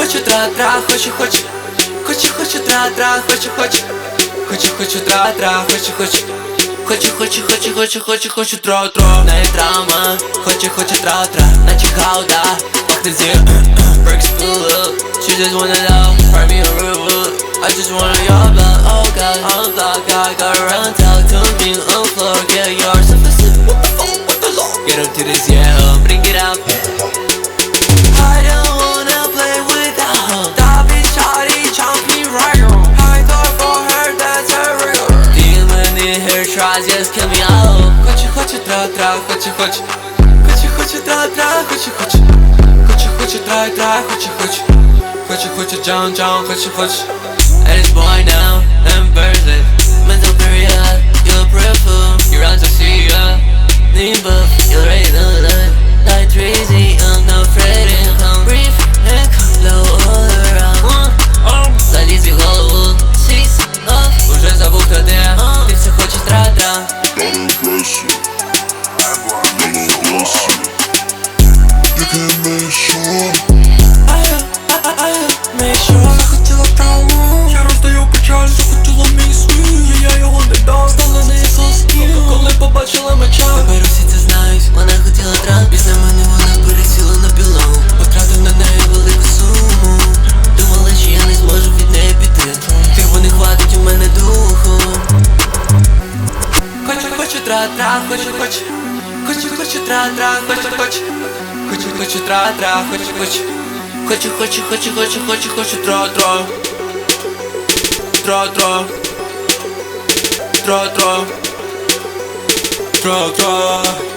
хочу тра-тра, хочу тра-тра, хочу тра-тра, хочу тра-тра. Не драма, хочу тра-тра, наче гауда, пахне зір, perks pull up. She just wanna know, find me a real wood. I just wanna your blood, oh god, I'm block, I got around, talk to me on floor, get yours, what the fuck, what the law? Get up to this, yeah, bring it out. I don't wanna play with that hoe. That bitch shawty chomp me right on. I thought for her, that's her real. Demon in her tries, just kill me out. Хочу тра-тра, хочу тра-тра, хочу тра-тра, хочу John, хочу. And it's boy now, and birthday. Mental period, you're prayerful. You're out to see ya. Need buff, you're ready to learn. Like 3Z, I'm not fretting. Come brief and come low all around. Заліз в голову, сіс, уже забув хто де. Ти все хочеш тра-тра. You can make sure. Захотіла травму, я роздаю печаль, захотіла мій світ, я його не дам, стала неї соски, коли побачила меча. Тепер усі це знають, вона хотіла травм. Після мене вона пересіла на білому, потратив на неї велику суму. Думала, що я не зможу від неї піти, тихо не хватить у мене духу. Хочу тра-тра, хочу тра-тра, хочу тра-тра, хочу тра-тра, тра-тра.